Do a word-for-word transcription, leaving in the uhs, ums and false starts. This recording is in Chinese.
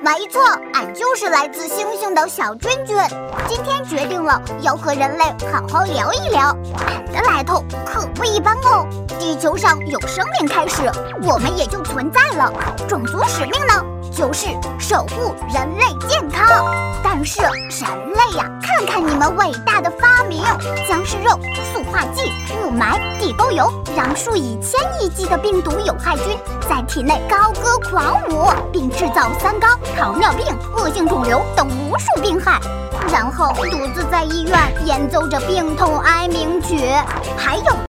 没错，俺就是来自星星的小君君。今天决定了要和人类好好聊一聊。俺的来头可不一般哦。地球上有生命开始，我们也就存在了。种族使命呢，就是守护人类健康。但是人类呀，看看你们伟大的发明：僵尸肉、塑化剂、雾霾、地沟油，让数以千亿计的病毒有害菌在体内高歌狂舞，并制造三高、糖尿病、恶性肿瘤等无数病害，然后独自在医院演奏着病痛哀鸣曲。还有